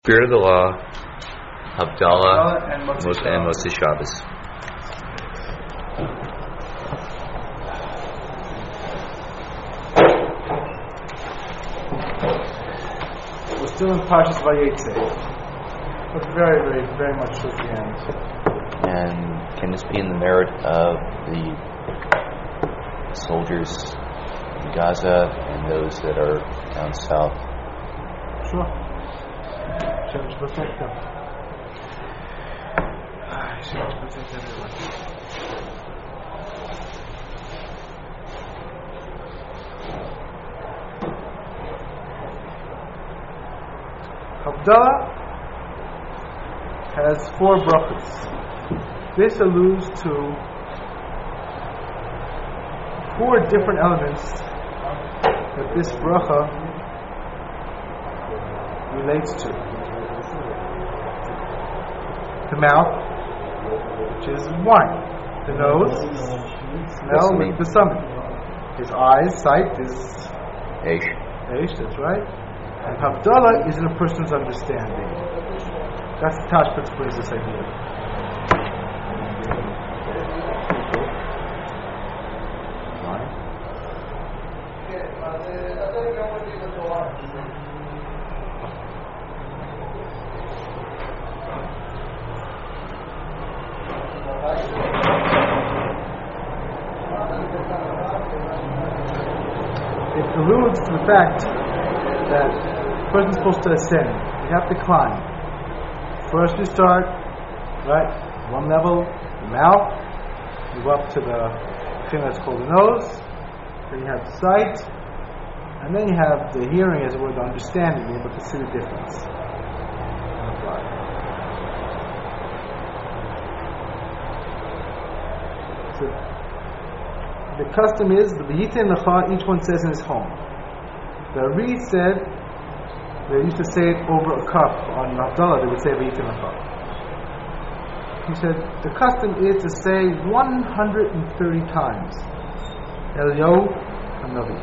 Spirit of the Law, Havdalah, and Motzei Shabbos. We're still in Parshas Vayetze, but very much towards the end. And can this be in the merit of the soldiers in Gaza and those that are down south? Sure. Hashem should protect them. Hashem should protect everyone. Havdalah has 4 brachas. This alludes to 4 different elements that this bracha relates to. The mouth, which is wine. The nose, smell with the stomach. His eyes, sight is Eish, that's right. And Havdalah is in a person's understanding. That's the Tashbetz brings this idea. It alludes to the fact that the person's supposed to ascend. You have to climb. First you start, right, one level, the mouth, you go up to the thing that's called the nose, then you have the sight, and then you have the hearing, as it were, the understanding, being able to see the difference. So, the custom is, the V'yitin Lecha, each one says in his home. The Ari said, they used to say it over a cup. On Havdalah, they would say V'yitin Lecha. He said, the custom is to say 130 times, Eliyahu HaNavi.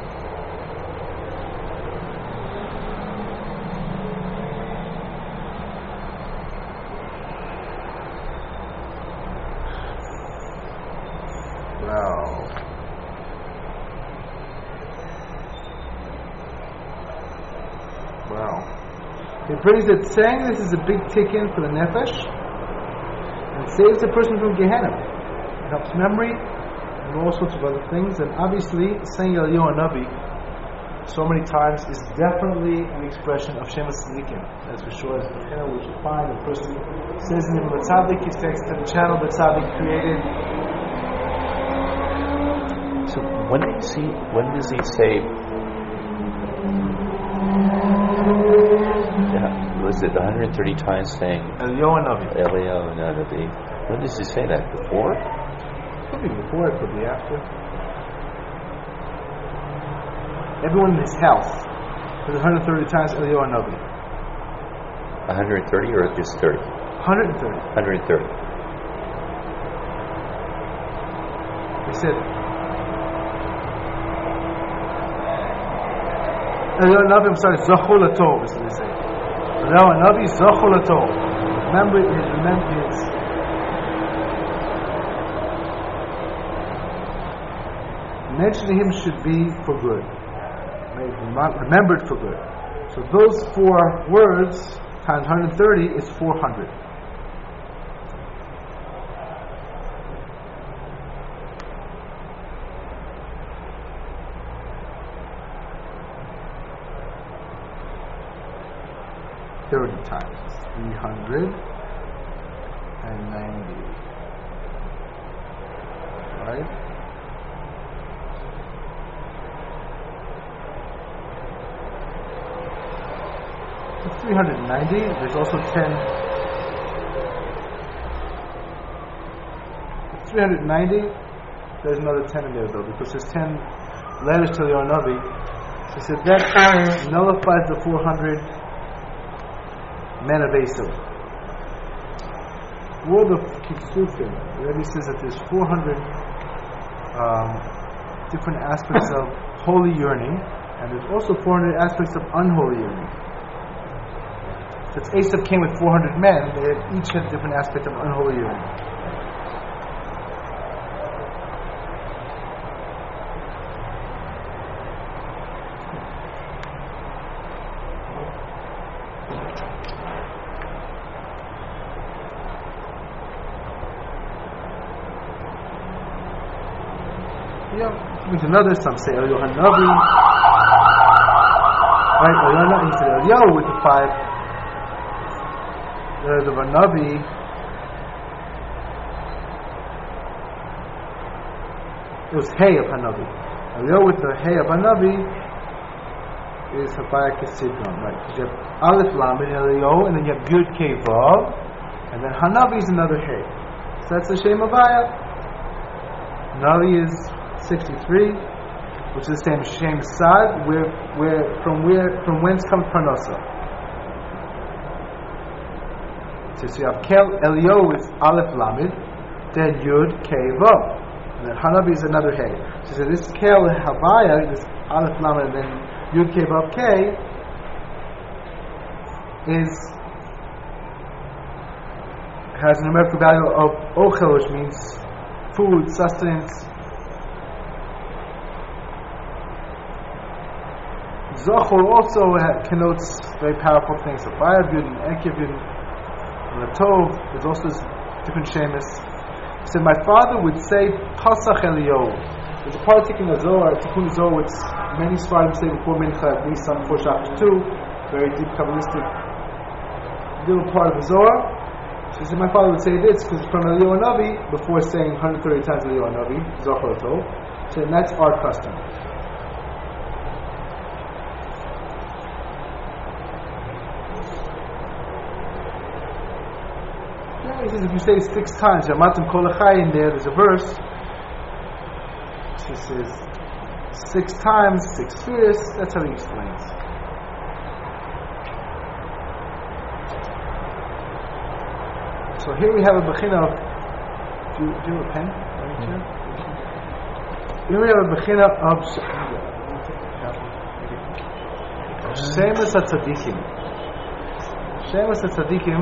Wow. He prays that saying this is a big tikkun for the nefesh and saves the person from Gehenna. It helps memory and all sorts of other things. And obviously, saying Eliyahu HaNavi so many times is definitely an expression of Shemas Tzadikim. That's for sure. As we should find the person says in the Tzaddik, he takes to the channel that Tzaddik created. So when does he say? Was it 130 times saying Eliyahu HaNavi? When does he say that? Before? Could be before, it could be after. Everyone in his house says 130 times Eliyahu HaNavi. 130 or just 30? 130. 130. They said Eliyahu HaNavi, I'm sorry, Zachol HaTov is what they say. Eliyahu HaNavi, Zachol HaTov. Remember his. Mentioning him should be for good. Remembered for good. So those 4 words times 130 is 400. Times 390. Right? It's 390. There's also 10. It's 390. There's another 10 in there though, because there's 10 letters to Eliyahu HaNavi. So he said that nullifies the 400 men of Esav. World of Kiksufim, the Rebbe says that there's 400 different aspects of holy yearning, and there's also 400 aspects of unholy yearning. Since Esav came with 400 men, they each had a different aspect of unholy union. With another, some say Eliyahu Hanavi. Right, Eliyahu, he said Eliyahu with the 5. The Hanavi. It was Hay of Hanavi. Eliyahu with the Hay of Hanavi is Havaya Kesidron. Right, you have Aleph Lamed Eliyahu, and then you have Yud Kei Vav, and then Hanavi is another Hay. So that's the Shem Havaya. Navi is 63, which is the same Shem Sad, from whence comes Parnasa. So you have Kel Eliyahu is Aleph Lamed, then Yud Kei Vav, and then Hanavi is another Hay. So this Kel Havaya, this Aleph Lamed, and then Yud Kei Vav Kei has a numerical value of Ochel, which means food, sustenance. Zochor also connotes very powerful things. So Bayav Yud and Ekev Yud and Latov, there's also different shemus. He said, my father would say Pasach Eliyahu. There's a part in the Zohar, Tikkun Zohar, which many Sfarim say before Mincha, at least some before Shabbos too. Very deep Kabbalistic little part of the Zohar. So he said, my father would say this because from Eliyahu Navi, before saying 130 times Eliyahu Navi, Zohar Latov. So that's our custom. He says if you say 6 times, Yamatim Kol Achai in there's a verse. He says 6 times, 6 spheres. That's how he explains. So here we have a bechina of. Do you have a pen? Here we have a bechina of Shemus HaTzadikim. Shemus HaTzadikim.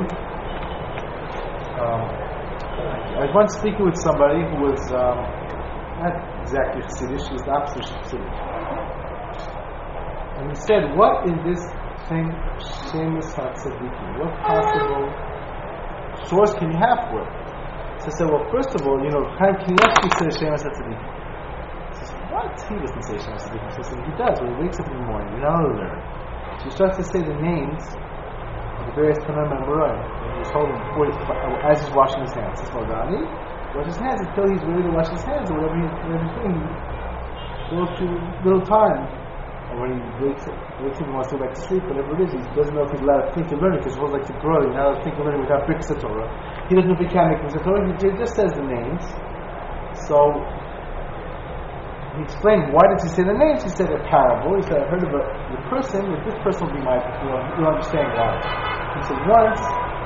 I was once speaking with somebody who was not exactly Chassidish, he was the opposite Chassidish. And he said, what is this thing, Shemus HaTzadikim? What possible source can you have for it? So I said, well, first of all, Chaim Kanievsky says Shemus HaTzadikim. He says, what? He doesn't say Shemus HaTzadikim. So I said, he does. When he wakes up in the morning, you're not allowed to learn. So he starts to say the names of the various Tanam and Moray. He's holding as he's washing his hands. He says, Modani, wash his hands until he's ready to wash his hands or whatever he's doing. Go through little time. And when he wakes up, he wants to go back to sleep, whatever it is, he doesn't know if he's allowed to think and learn it because he's like to grow. He's not allowed to think and learn it without Birkas Torah. He doesn't know if he can make Birkas Torah. He just says the names. So he explained why did he say the names. He said a parable. He said, I heard of the person, if this person will be my, you'll understand why. He said once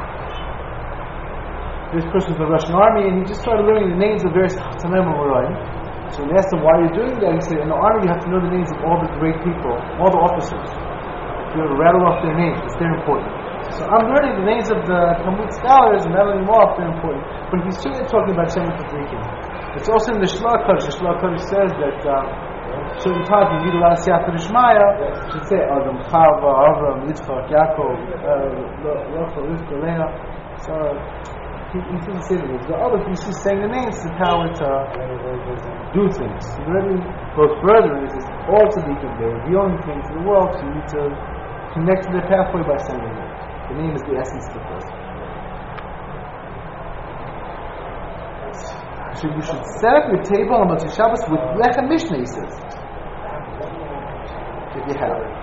this person was in the Russian army and he just started learning the names of various Tanam and Moray. So when they asked him why you're doing that, he said, in the army you have to know the names of all the great people, all the officers. You have to rattle off their names, because they're important. So I'm learning the names of the Talmud scholars and rattling them off, they're important. But he's certainly talking about Shemus HaTzadikim. It's also in the Shloah Kodesh. The Shloah Kodesh says that certain times you need a lot of Siyata D'Shmaya. You should say Adam, Chava, Avram, Yitzchak, Yaakov, Rachel, Rivka, Leah. So he didn't say the names. The other piece he's saying the names is how to do things. He already goes further and he says all tzaddikim, they're revealing things in the world, so you need to connect to the pathway by saying the name. The name is the essence of the person. So you should set up your table on Motzei Shabbos with Lechem Mishnah, he says. If you have it.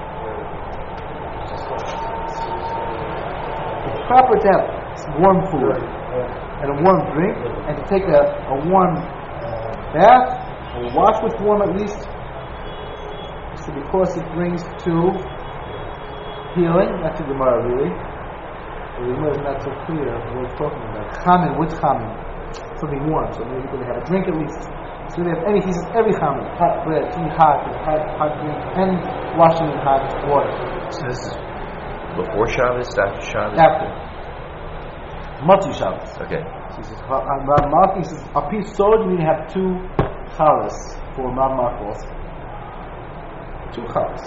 It's proper to have warm food and a warm drink, and to take a warm bath, or wash with warm at least, so because it brings to healing. That's the Gemara really. The Gemara is not so clear what we're talking about. Chamin, which chamin? Something warm, so maybe they have a drink at least. So they have any, he says every chamin, hot bread, tea hot, and hot drink, and washing in hot water. So this is Before Shabbos, after Shabbos? After. Motzi Shabbos. Okay. So he says, Rav Malki says, Api Sod, you need to have 2 chalas for Rav Malki also. 2 chalas.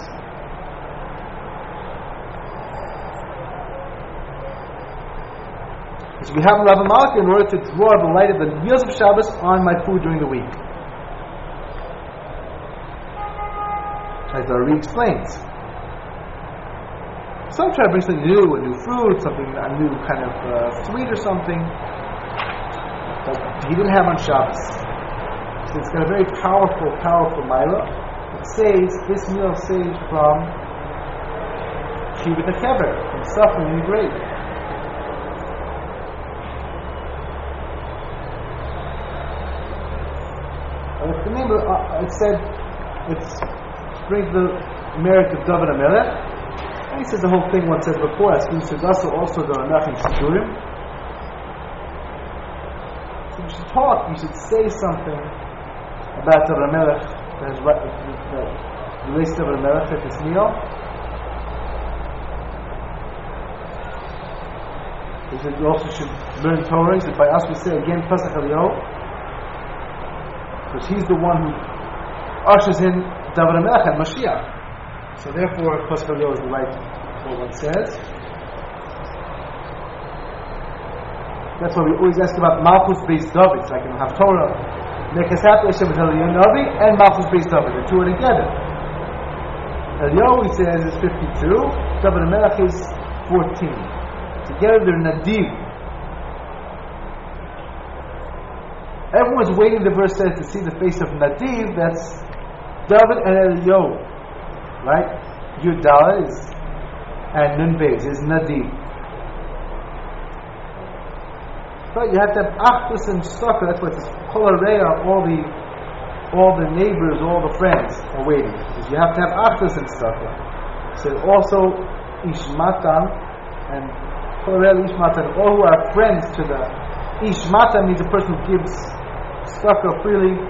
So we have Rav Malki in order to draw the light of the meals of Shabbos on my food during the week. As the Ari explains. Some try to bring something new, a new fruit, something, a new kind of sweet or something. But he didn't have on Shabbos. So it's got a very powerful milah. It saves, this meal saves from Shivat HaKever, from suffering in the grave. What's the name of it said, it's brings the merit of David HaMelech. And he says the whole thing one said before, as he says also the Anachim Sidurim. So you should talk, you should say something about the HaMelech that relates to the HaMelech at this meal. He said you also should learn Torah. He said by us we say again Pesach Eliyahu, because he's the one who ushers in David HaMelech and Mashiach. So therefore, Pesach Eliyahu is the right what one says. That's why we always ask about Malchus Beis David. It's like in Haftorah, Nekasat Hashem Eliyahu Navi and Malchus Beis David. The 2 are together. Eliyahu, he says, is 52. David HaMelech is 14. Together they're Nadiv. Everyone's waiting, the verse says, to see the face of Nadiv. That's David and Eliyahu. Right? Yudala is, and Nun Beis is Nadiv. But you have to have Achdus and Sukkah. That's why it says Kol Hareya, all the neighbors, all the friends are waiting. Because you have to have Achdus and Sukkah. So also Ishmatan and Kol Hareya Ishmatan, all who are friends to the Ishmatan means a person who gives Sukkah freely.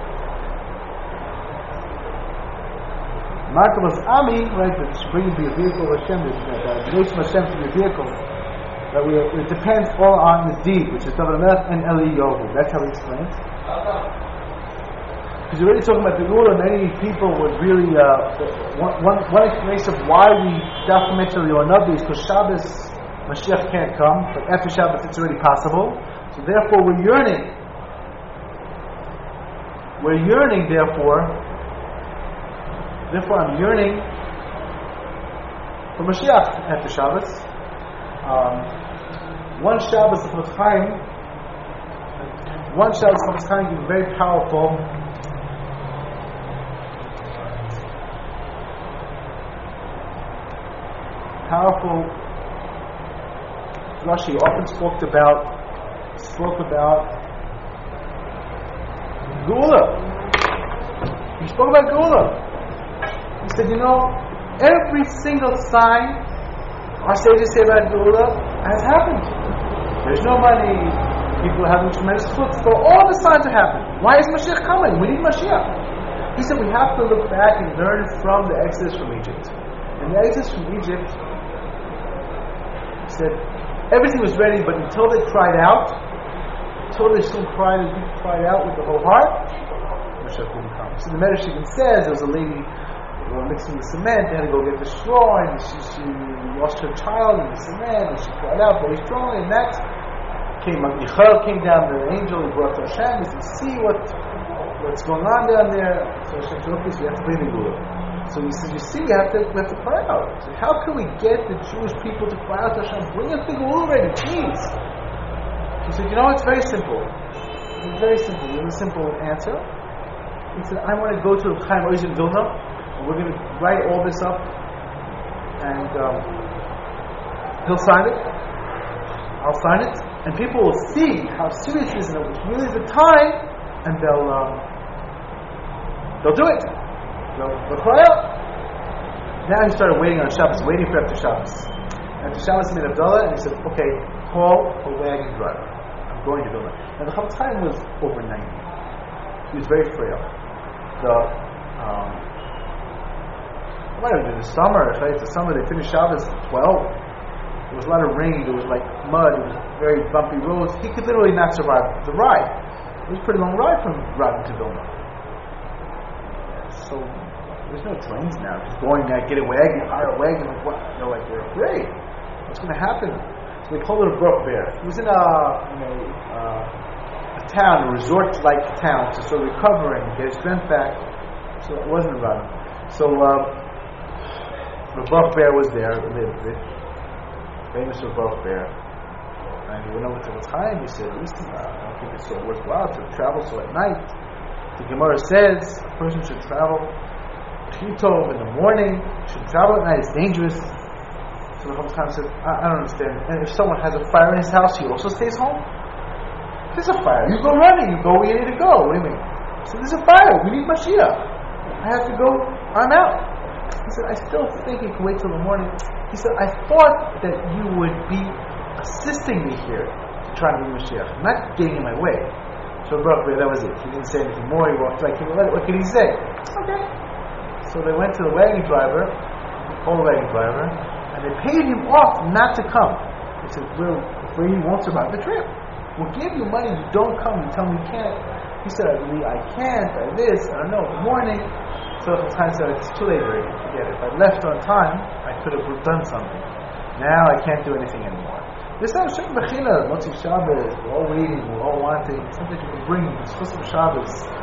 Markavas Ami, right, that brings the vehicle of Hashem, the nation of Hashem to the vehicle. That it depends all on the deed, which is David HaMelech and Eliyahu. That's how he explains. Because you're already talking about the rule, and many people would really. One explanation of why we document Eliyahu Navi is because Shabbos, Mashiach can't come, but after Shabbos it's already possible. So therefore we're yearning. We're yearning, therefore I'm yearning for Mashiach after Shabbos. One Shabbos of Chaim is very powerful. Rashi often spoke about Geula. He spoke about Geula. He said, every single sign our sages say about Geula has happened. There's no money, people are having tremendous chutz, so all the signs are happening. Why is Mashiach coming? We need Mashiach. He said we have to look back and learn from the Exodus from Egypt. And the Exodus from Egypt, he said, everything was ready, but until they cried out, until they still cried and people cried out with the whole heart, Mashiach didn't come. So the Medrash even says there was a lady mixing the cement, they had to go get the straw, and she lost her child in the cement, and she cried out very strongly, and that Michael came down, the angel, he brought to Hashem, he said, see what's going on down there. So Hashem said, okay, so you have to bring the Gula. So he said, you see, we have to cry out. So how can we get the Jewish people to cry out to Hashem, bring us the Gula already, please? He said, it's very simple. It's very simple. There's a simple answer. He said, I want to go to Chaim Oz in Vilna, and we're going to write all this up, and he'll sign it, I'll sign it, and people will see how serious it is, and it's really the time, and they'll do it. They'll cry out. Now he started waiting on Shabbos, waiting for after Shabbos. After Shabbos he made Abdullah, and he said, okay, call a wagon driver. I'm going to Vilna. Now the Chofetz Chaim was over 90. He was very frail. It might have been the summer. If it's the summer, they finished Shabbos at 12. was a lot of rain, there was like mud, it was very bumpy roads. He could literally not survive the ride. It was a pretty long ride from Radin to Vilna. So there's no trains now. Just going there, get a wagon, hire a wagon. Like, what? Like they're afraid. What's going to happen? So they call it a Brook Bear. He was in a town, a resort-like town, to sort of recovering, get his strength back. So it wasn't Radin. So the Brook Bear was there, lived it. Famous Brook Bear. And he went over to the time. He said, "Listen, I don't think it's so worthwhile to travel so at night." The Gemara says a person should travel Chitov in the morning, should travel at night, it's dangerous. So the whole time said, I don't understand. And if someone has a fire in his house, he also stays home? There's a fire. You go running, you go where you need to go. What do you mean? So there's a fire, we need Mashiach. I have to go, I'm out. He said, I still think you can wait till the morning. He said, I thought that you would be assisting me here to try to bring Mashiach, not getting in my way. So that was it. He didn't say anything more. He walked like, what could he say? Okay. So they went to the wagon driver, the wagon driver, and they paid him off not to come. They said, we're afraid you won't survive the trip. We'll give you money, you don't come, you tell me you can't. He said, I believe I can't, I this, I don't know, in the morning. So the time said, it's too late already, forget it. If I left on time, I could have done something. Now I can't do anything anymore. This is Shem Bechina, Motzi Shabbos, we're all waiting, we're all wanting, something you can bring, it's Chusam Shabbos.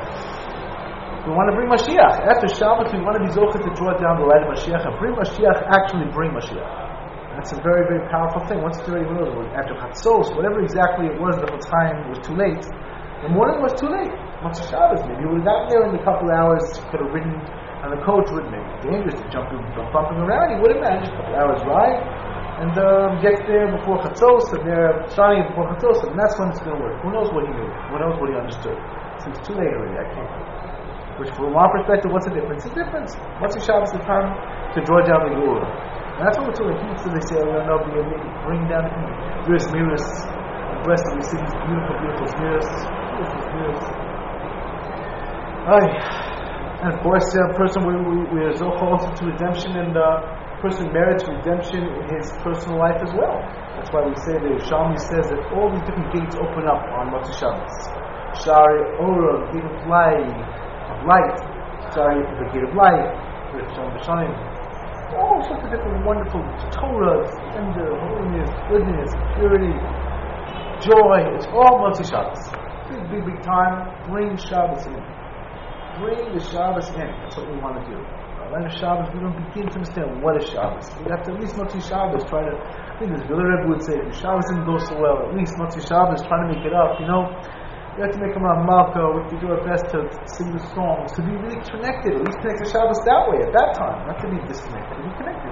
We want to bring Mashiach. After Shabbos, we want to be Zochah to draw down the light of Mashiach, and bring Mashiach, actually bring Mashiach. That's a very, very powerful thing. Once it's already moved, after Chatzos, whatever exactly it was, the whole time was too late. The morning was too late. Motzi Shabbos, maybe you would have gotten there in a couple of hours, could have ridden on the coach with me. Dangerous to jump bumping around. He would have managed a couple of hours ride. And gets there before Chatzos, and they're starting it before Chatzos, and that's when it's going to work. Who knows what he knew? Who knows what he understood? So it's too late already, I can't. Which from our perspective, what's the difference? The difference. What's the Shabbos the time to draw down the Geulah? And that's what we're talking about. So they say, bring down the Miras, Miras, the rest of the cities, beautiful, beautiful Miras. Beautiful Miras. And of course, a person we are so close to redemption, and person merits redemption in his personal life as well. That's why we say the Yerushalmi says that all these different gates open up on Motzi Shabbos. Shari Ora, the gate of light. Shari, the gate of light. All sorts of different wonderful Torah, tender, holiness, goodness, purity, joy. It's all Motzi Shabbos. Big time. Bring Shabbos in. Bring the Shabbos in. That's what we want to do. Around Shabbos, we don't begin to understand what is Shabbos. We have to at least Motzi Shabbos try to. I think as Villa Rebbe would say, if Shabbos didn't go so well, at least Motzi Shabbos trying to make it up. You know, we have to make them a malka. We have to do our best to sing the songs, to be really connected. At least connect to Shabbos that way at that time, not to be disconnected. To be connected.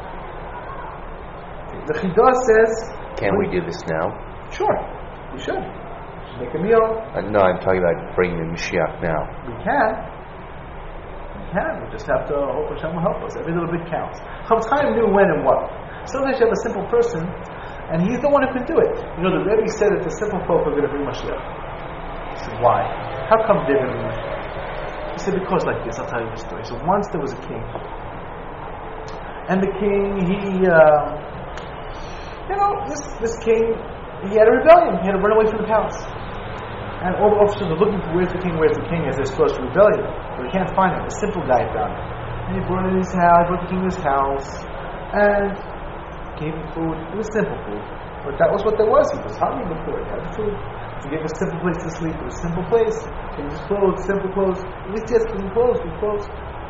The Chidah says, can we do this now? Sure, we should. Make a meal. No, I'm talking about bringing the Mashiach now. We can. We just have to hope Hashem will help us. Every little bit counts. Chofetz Chaim knew when and what. Sometimes you have a simple person, and he's the one who can do it. You know, the Rebbe said that the simple folk are going to bring Mashiach. He said, why? How come they're going to bring Mashiach? He said, because like this. I'll tell you the story. So once there was a king, and the king, this king, he had a rebellion. He had to run away from the palace. And all the officers are looking for where's the king, as they're supposed to rebellion. But they can't find him. A simple guy found him. And he brought him in his house, brought the king to his house, and gave him food. It was simple food. But that was what there was. He was hungry before he had the food. He gave him a simple place to sleep. It was a simple place. Gave him his clothes, simple clothes. At least he has clean clothes, good clothes.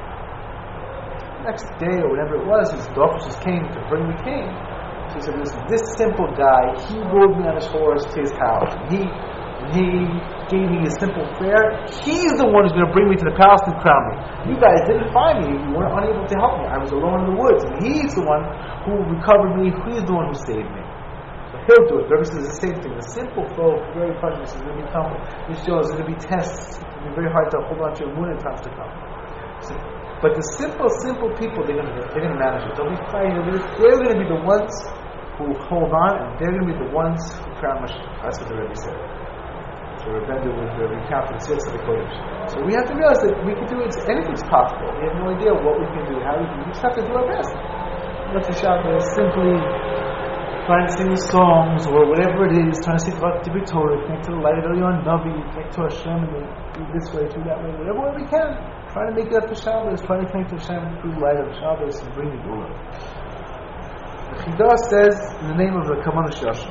Next day, or whatever it was, the officers came to bring the king. So he said, listen, this simple guy, he rode me on his horse to his house. He gave me a simple fare. He's the one who's going to bring me to the palace and crown me. You guys didn't find me. You weren't unable to help me. I was alone in the woods. And he's the one who recovered me. He's the one who saved me. So he'll do it. Rebbe says the same thing. The simple folk, very precious, is going to become Yisrael. There's going to be tests. It's going to be very hard to hold on to your moon in times to come. But the simple people, they're going to manage it. They'll be fighting. They're going to be the ones who hold on, and they're going to be the ones who crown Mashiach. That's what the Rebbe said. So Rebbe would recount the Tzitz of the Kodesh. So we have to realize that we can do it. Anything's possible. We have no idea what we can do, how we can. We just have to do our best. Motzi Shabbos simply trying to sing the songs or whatever it is, trying to speak about the Torah, connect to the light of Elyon Navi, connect to Hashem, and do this way, do that way, whatever way we can. Trying to make it up to Shabbos, trying to connect to Hashem through the light of Shabbos and bring the Gula. The Chidah says in the name of the Kavanah Shashim.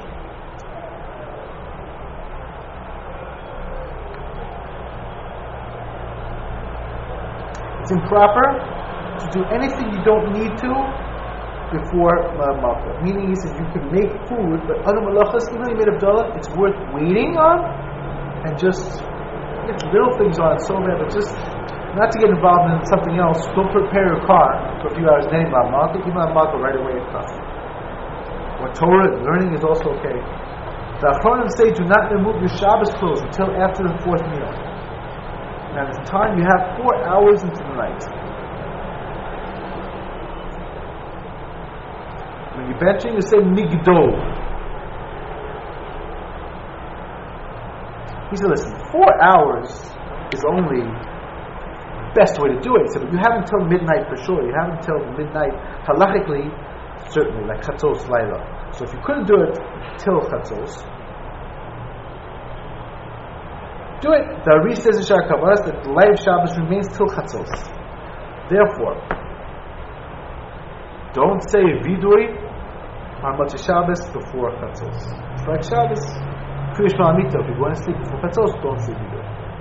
It's improper to do anything you don't need to before Malka. Meaning, he says you can make food, but other malachas, even though you made Abdullah, it's worth waiting on and just get little things on it so bad, but just not to get involved in something else. Don't prepare your car for a few hours, then Malka. Even Malka right away is tough. Or Torah learning is also okay. The Achronim say do not remove your Shabbos clothes until after the fourth meal. Now, this time you have 4 hours into the night. When you're benching, you say Migdol. He said, listen, 4 hours is only the best way to do it. He said, but you have until midnight for sure. You have until midnight, halachically, certainly, like Chatzos Laila. So if you couldn't do it till Chatzos, do it. The Ari says in Shar Kavaras that the light of Shabbos remains till Chatzos. Therefore, don't say Vidui on Motzei Shabbos before Chatzos. It's like Shabbos. Kriyish Ma'amito, if you're going to sleep before Chatzos, don't say Vidui.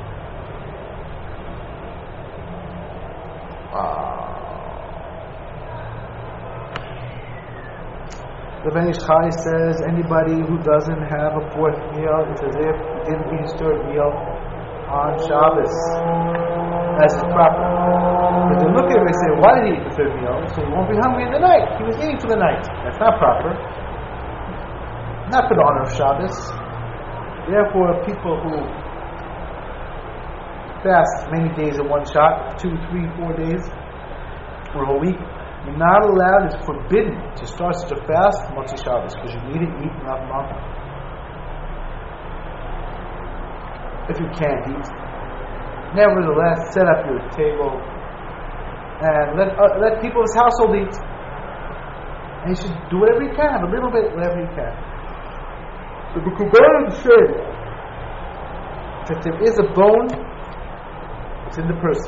The Ben Ish Chai says anybody who doesn't have a fourth meal, it's as if he didn't eat his third meal on Shabbos. That's proper. But they look at him and say, why did he eat the third meal? So he won't be hungry in the night. He was eating for the night. That's not proper. Not for the honor of Shabbos. Therefore, people who fast many days in one shot, 2, 3, 4 days, or a whole week, you're not allowed, it's forbidden to start such a fast Motzei Shabbos because you need to eat enough Malka. If you can't eat, nevertheless, set up your table and let people in his household eat. And you should do whatever you can, have a little bit, whatever you can. The Bukubbanim say that there is a bone, it's in the person.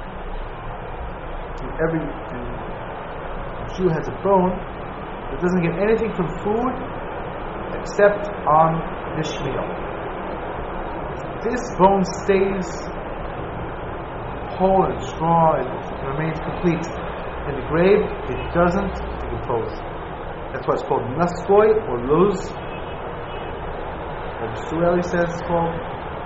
Every Jew has a bone that doesn't get anything from food except on this meal. This bone stays whole and strong, it remains complete. In the grave, it doesn't decompose. That's why it's called naskoy or luz. What Sureli says it's called.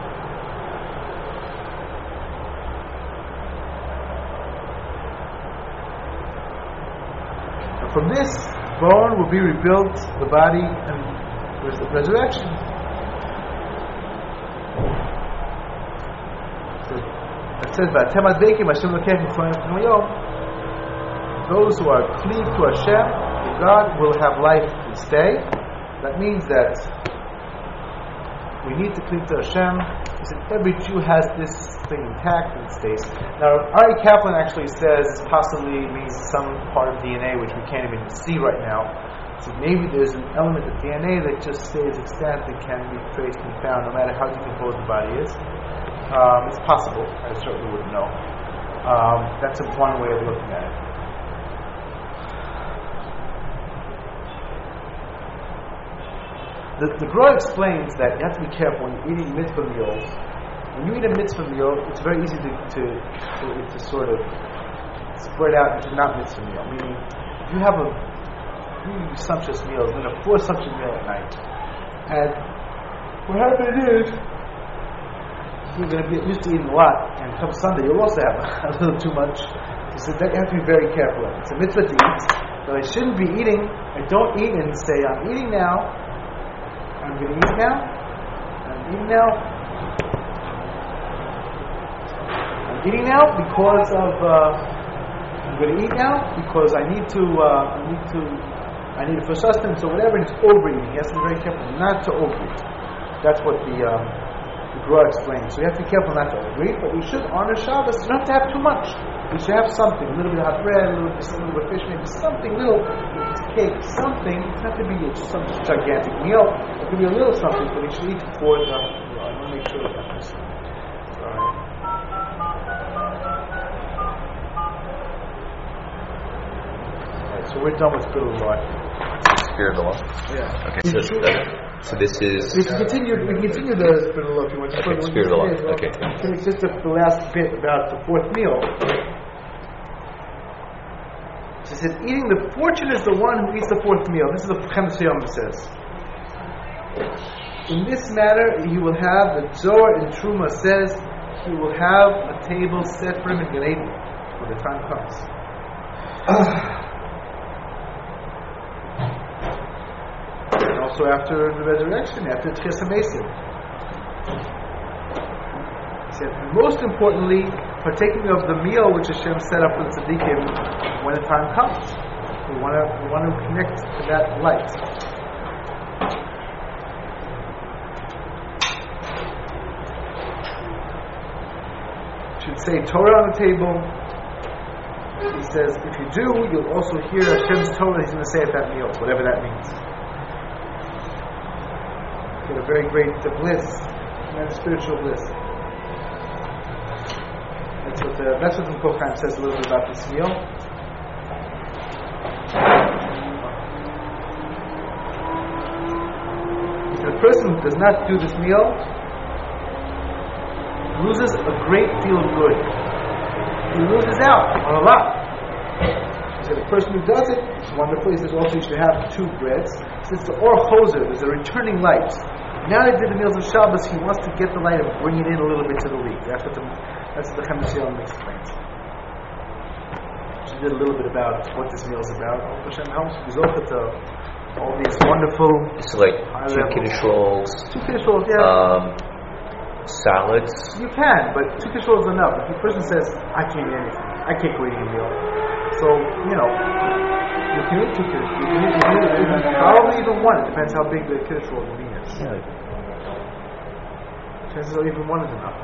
From this bone will be rebuilt the body and the resurrection. So it says, those who are cleaved to Hashem, God will have life and stay. That means that we need to cleave to Hashem. He said every Jew has this thing intact and stays. Now, Ari Kaplan actually says possibly means some part of DNA which we can't even see right now. So maybe there's an element of DNA that just stays extant and can be traced and found no matter how decomposed the body is. It's possible. I certainly wouldn't know. That's one way of looking at it. The Gra explains that you have to be careful when you're eating mitzvah meals. When you eat a mitzvah meal, it's very easy to sort of spread out into not mitzvah meal. Meaning, if you have a really sumptuous meal, then a 4 sumptuous meal at night. And what happens is, you're going to get used to eating a lot, and come Sunday, you'll also have a little too much. So that you have to be very careful of. It's a mitzvah to eat, so I shouldn't be eating, and don't eat and say, I'm eating now, I'm going to eat now, I'm eating now, I'm eating now because of, I'm going to eat now because I need it for sustenance or whatever, and it's overeating. He has to be very careful not to overeat. That's what the Gra explains. So you have to be careful not to overeat, but we should honor Shabbos. You don't have to have too much. We should have something, a little bit of hot bread, a little bit of fish, maybe something little. cake, something. It's not going to be some gigantic meal. It could be a little something, but he should eat before the meal. I want to make sure about this. Alright. Alright, so we're done with Spit of the Law. Spirit of the law. Yeah. Okay, so this is. We can continue the Spit of the Law if you want. Okay, Spirit of the law. Okay. Just the last bit about the fourth meal. She said, eating the fortune is the one who eats the fourth meal. This is what Chemes Hayom says. In this manner, he will have, the Zohar in Truma says, he will have a table set for him in Gan Eden when the time comes. And also after the resurrection, after Tchias HaMesim. He said, most importantly, partaking of the meal which Hashem set up for the tzaddikim when the time comes. We want to connect to that light. Should say Torah on the table. He says, if you do, you'll also hear Hashem's Torah he's going to say at that meal, whatever that means. Get a very great bliss, and spiritual bliss. That's what the Kochaim says a little bit about this meal. If a person does not do this meal, loses a great deal of good. He loses out on a lot. So the person who does it, it's wonderful. He says also you should have 2 breads. Since the Or Choser, there's a returning light. Now they did the meals of Shabbos, he wants to get the light and bring it in a little bit to the week. That's what the Chemes Hayom explains. She did a little bit about what this meal is about. Hashem helps result to all these wonderful. It's like 2 Kiddush rolls. 2 Kiddush rolls, yeah. Salads. You can, but 2 Kiddush rolls is enough. If the person says, I can't eat anything, I can't go eating a meal. So, you can eat 2 Kiddush. You can eat probably even 1. It depends how big the Kiddush roll will be. Yeah. Chances are even 1 is enough.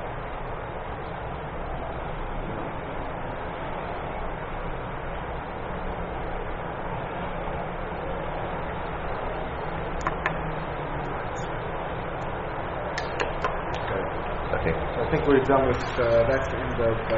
Okay. I think we're done with, that's the end of